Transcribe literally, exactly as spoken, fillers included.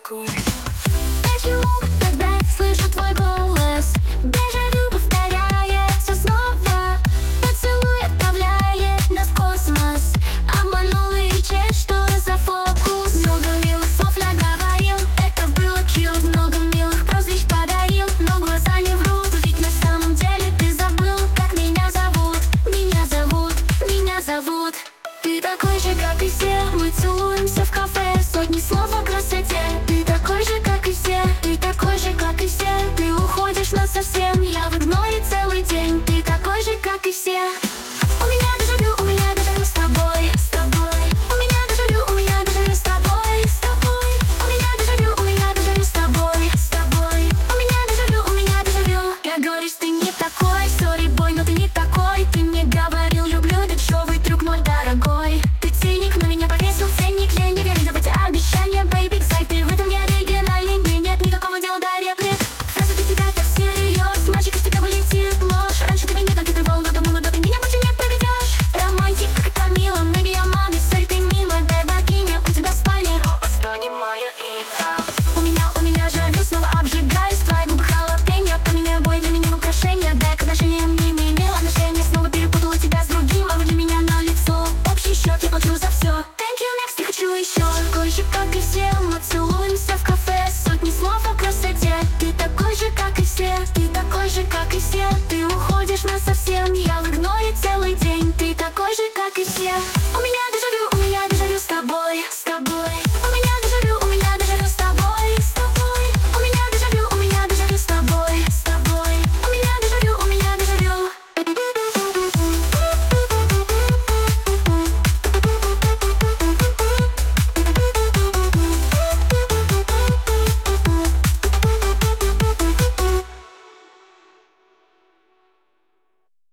такой. Почему, когда слышу твой голос, дежавю повторяется снова? Поцелуй отправляет нас в космос, обманул и честь, что за фокус? Много милых слов наговорил, это было cute. Много милых прозвищ подарил, но глаза не врут. Ведь на самом деле ты забыл, как меня зовут. Меня зовут, меня зовут. Ты такой же, как и все, мы целуемся в кафе. Сотни слов о красоте. Ты такой же, как и все, ты такой же, как и все. Ты уходишь насовсем, я в игноре целый день. Ты такой же, как и все. У меня дежавю, у меня дежавю с тобой, с тобой. У меня дежавю, у меня дежавю с тобой, с тобой. У меня дежавю, у меня дежавю с тобой, с тобой. У меня дежавю, у меня дежавю. Как говоришь, ты не такой, сори, бой, но ты не такой. Ты мне говорил, люблю, дешевый трюк, мой дорогой. Ты циник, но меня повесил ценник. Я не верю, забыть обещания, бэйби. Кстати, ты в этом не оригинальный, мне нет никакого дела до реплик. Разве ты тебя так всерьез? Мальчик, из тебя вылетит ложь. Раньше ты меня как ты волна, думала, да ты меня больше не проведешь. Романтик, как это мило, maybe я мама, сори, ты мило. Дай богиня, у тебя в спальне остань моя игра. У меня, у меня жавю, снова обжигаюсь. Твои губы халапеньо, поменяю бой для меня украшения. Дай к отношениям не имел отношения. Снова перепутала тебя с другим, а для меня на лицо. Общий счет, я плачу за все. Thank you, next, я хочу еще. Такой же, как и все, мы целуемся в кафе. Сотни слов о красоте. Ты такой же, как и все, ты такой же, как и все. Ты уходишь насовсем, я в игноре целый день. Ты такой же, как и все. У меня